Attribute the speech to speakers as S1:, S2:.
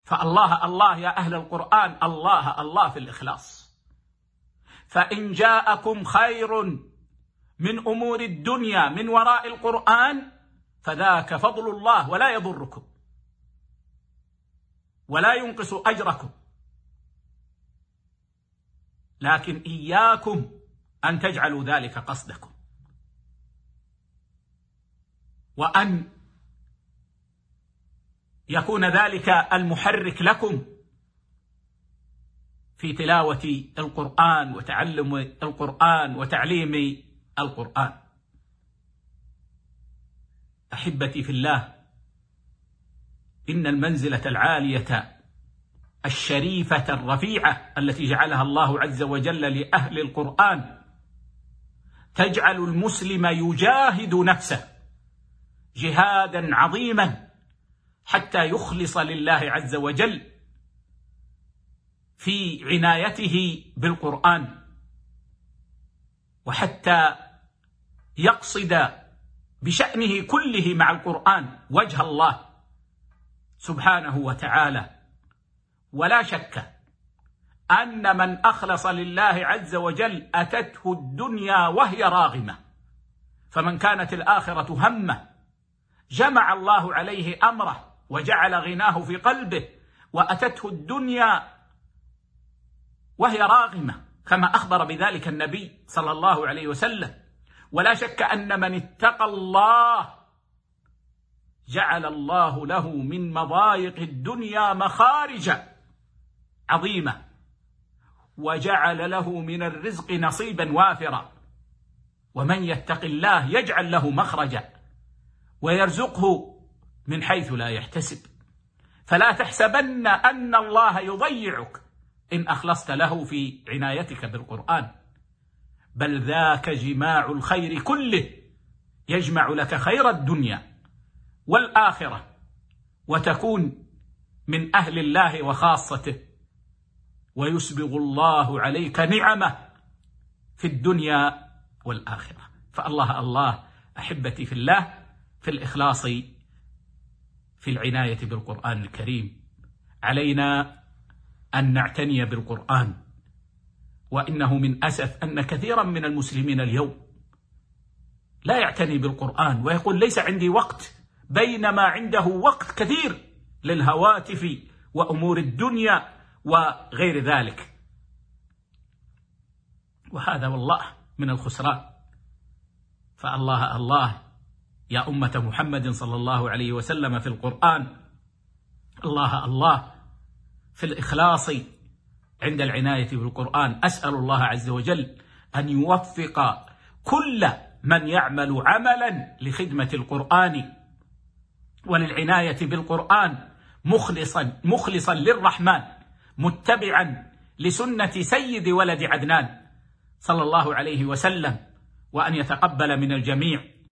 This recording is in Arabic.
S1: فالله الله يا أهل القرآن، الله الله في الإخلاص. فإن جاءكم خير من أمور الدنيا من وراء القرآن فذاك فضل الله ولا يضركم ولا ينقص أجركم، لكن إياكم أن تجعلوا ذلك قصدكم، وأن يكون ذلك المحرك لكم في تلاوة القرآن وتعلم القرآن وتعليم القرآن. أحبتي في الله، إن المنزلة العالية الشريفة الرفيعة التي جعلها الله عز وجل لأهل القرآن تجعل المسلم يجاهد نفسه جهادا عظيما حتى يخلص لله عز وجل في عنايته بالقرآن، وحتى يقصد بشأنه كله مع القرآن وجه الله سبحانه وتعالى. ولا شك أن من أخلص لله عز وجل أتته الدنيا وهي راغمة، فمن كانت الآخرة همه جمع الله عليه أمره وجعل غناه في قلبه، وأتته الدنيا وهي راغمة كما أخبر بذلك النبي صلى الله عليه وسلم. ولا شك أن من اتقى الله جعل الله له من مضايق الدنيا مخارجا عظيمة، وجعل له من الرزق نصيبا وافرا. ومن يتق الله يجعل له مخرجا ويرزقه من حيث لا يحتسب. فلا تحسبن أن الله يضيعك إن أخلصت له في عنايتك بالقرآن، بل ذاك جماع الخير كله، يجمع لك خير الدنيا والآخرة، وتكون من أهل الله وخاصته، ويسبغ الله عليك نعمه في الدنيا والآخرة. فالله الله أحبتي في الله في الإخلاص في العناية بالقرآن الكريم. علينا أن نعتني بالقرآن، وإنه من أسف أن كثيرا من المسلمين اليوم لا يعتني بالقرآن ويقول ليس عندي وقت، بينما عنده وقت كثير للهواتف وأمور الدنيا وغير ذلك، وهذا والله من الخسران. فالله الله يا أمة محمد صلى الله عليه وسلم في القرآن، الله الله في الإخلاص عند العناية بالقرآن. أسأل الله عز وجل أن يوفق كل من يعمل عملا لخدمة القرآن وللعناية بالقرآن مخلصا للرحمن، متبعا لسنة سيد ولد عدنان صلى الله عليه وسلم، وأن يتقبل من الجميع